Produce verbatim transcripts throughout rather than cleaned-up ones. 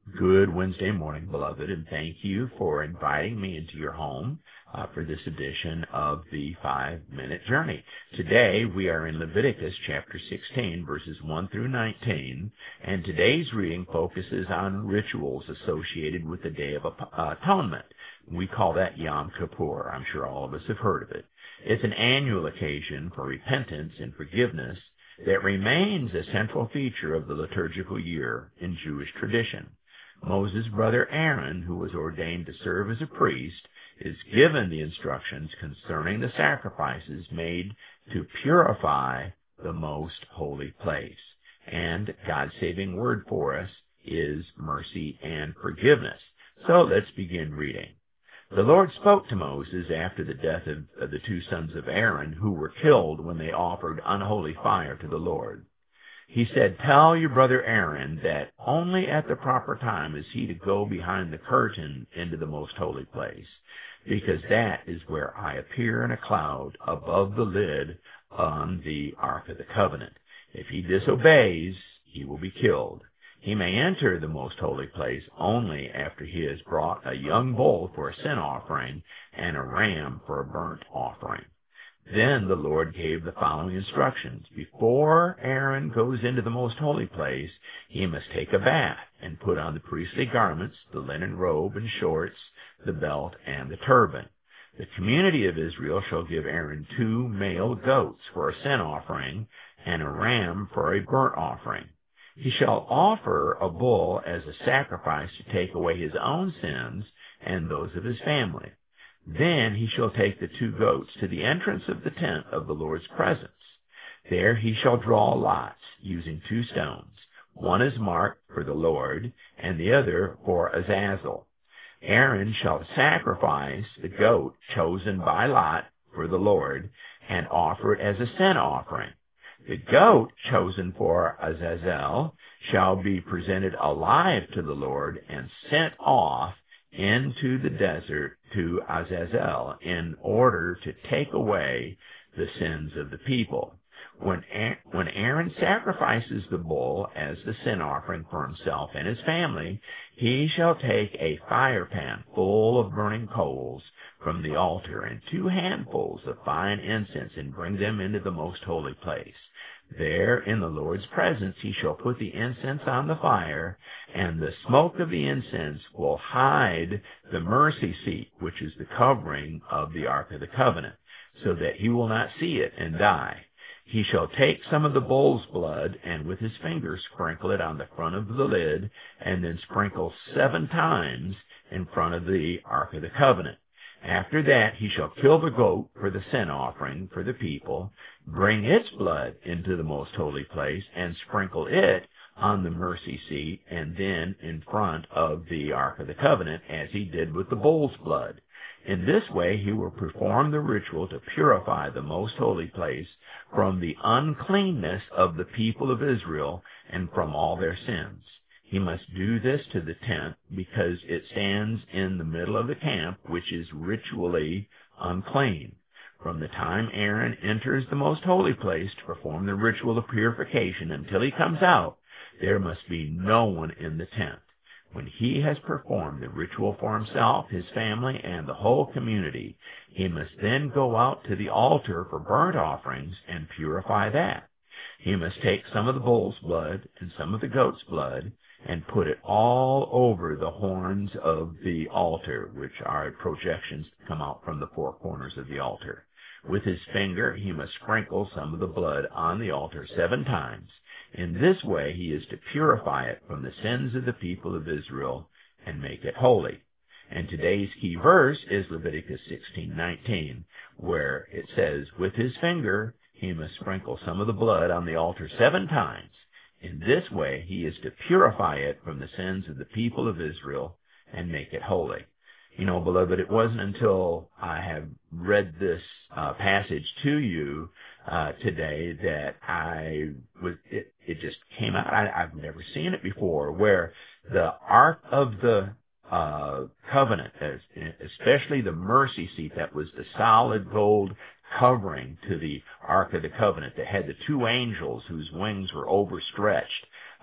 Good Wednesday morning, beloved, and thank you for inviting me into your home uh, for this edition of the Five-Minute Journey. Today, we are in Leviticus chapter sixteen, verses one through nineteen, and today's reading focuses on rituals associated with the Day of Atonement. We call that Yom Kippur. I'm sure all of us have heard of it. It's an annual occasion for repentance and forgiveness that remains a central feature of the liturgical year in Jewish tradition. Moses' brother Aaron, who was ordained to serve as a priest, is given the instructions concerning the sacrifices made to purify the most holy place. And God's saving word for us is mercy and forgiveness. So let's begin reading. The Lord spoke to Moses after the death of, of the two sons of Aaron, who were killed when they offered unholy fire to the Lord. He said, "Tell your brother Aaron that only at the proper time is he to go behind the curtain into the most holy place, because that is where I appear in a cloud above the lid on the Ark of the Covenant. If he disobeys, he will be killed. He may enter the most holy place only after he has brought a young bull for a sin offering and a ram for a burnt offering." Then the Lord gave the following instructions. Before Aaron goes into the most holy place, he must take a bath and put on the priestly garments, the linen robe and shorts, the belt, and the turban. The community of Israel shall give Aaron two male goats for a sin offering and a ram for a burnt offering. He shall offer a bull as a sacrifice to take away his own sins and those of his family. Then he shall take the two goats to the entrance of the tent of the Lord's presence. There he shall draw lots using two stones. One is marked for the Lord, and the other for Azazel. Aaron shall sacrifice the goat chosen by lot for the Lord and offer it as a sin offering. The goat chosen for Azazel shall be presented alive to the Lord and sent off into the desert to Azazel in order to take away the sins of the people. When when Aaron sacrifices the bull as the sin offering for himself and his family, he shall take a fire pan full of burning coals from the altar and two handfuls of fine incense and bring them into the most holy place. There, in the Lord's presence, he shall put the incense on the fire, and the smoke of the incense will hide the mercy seat, which is the covering of the Ark of the Covenant, so that he will not see it and die. He shall take some of the bull's blood, and with his fingers sprinkle it on the front of the lid, and then sprinkle seven times in front of the Ark of the Covenant. After that, he shall kill the goat for the sin offering for the people, bring its blood into the most holy place, and sprinkle it on the mercy seat, and then in front of the Ark of the Covenant, as he did with the bull's blood. In this way, he will perform the ritual to purify the most holy place from the uncleanness of the people of Israel and from all their sins. He must do this to the tent because it stands in the middle of the camp, which is ritually unclean. From the time Aaron enters the most holy place to perform the ritual of purification until he comes out, there must be no one in the tent. When he has performed the ritual for himself, his family, and the whole community, he must then go out to the altar for burnt offerings and purify that. He must take some of the bull's blood and some of the goat's blood and put it all over the horns of the altar, which are projections that come out from the four corners of the altar. With his finger, he must sprinkle some of the blood on the altar seven times. In this way, he is to purify it from the sins of the people of Israel and make it holy. And today's key verse is Leviticus sixteen nineteen, where it says, "With his finger, he must sprinkle some of the blood on the altar seven times. In this way, he is to purify it from the sins of the people of Israel and make it holy." You know, beloved, it wasn't until I have read this uh, passage to you uh, today that I was, it, it just came out. I, I've never seen it before, where the Ark of the uh, Covenant, especially the mercy seat that was the solid gold covering to the Ark of the Covenant that had the two angels whose wings were overstretched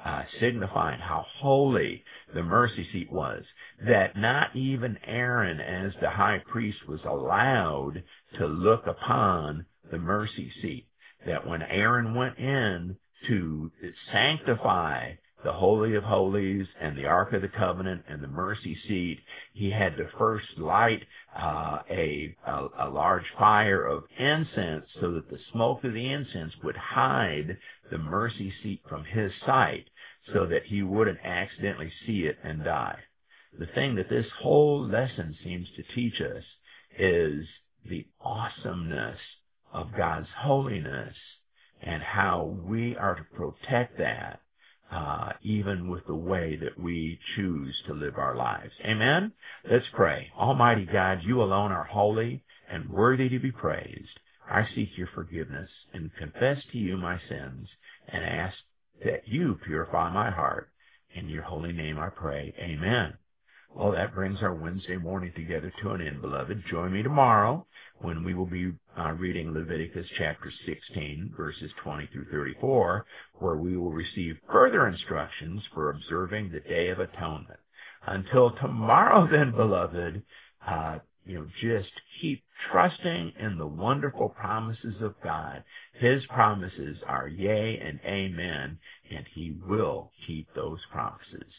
uh, signifying how holy the mercy seat was, that not even Aaron as the high priest was allowed to look upon the mercy seat. That when Aaron went in to sanctify the Holy of Holies and the Ark of the Covenant and the mercy seat, he had to first light uh, a, a, a large fire of incense so that the smoke of the incense would hide the mercy seat from his sight so that he wouldn't accidentally see it and die. The thing that this whole lesson seems to teach us is the awesomeness of God's holiness and how we are to protect that Uh, even with the way that we choose to live our lives. Amen? Let's pray. Almighty God, you alone are holy and worthy to be praised. I seek your forgiveness and confess to you my sins and ask that you purify my heart. In your holy name I pray. Amen. Well, that brings our Wednesday morning together to an end, beloved. Join me tomorrow when we will be uh, reading Leviticus chapter sixteen, verses twenty through thirty-four, where we will receive further instructions for observing the Day of Atonement. Until tomorrow, then, beloved, uh, you know, just keep trusting in the wonderful promises of God. His promises are yea and amen, and he will keep those promises.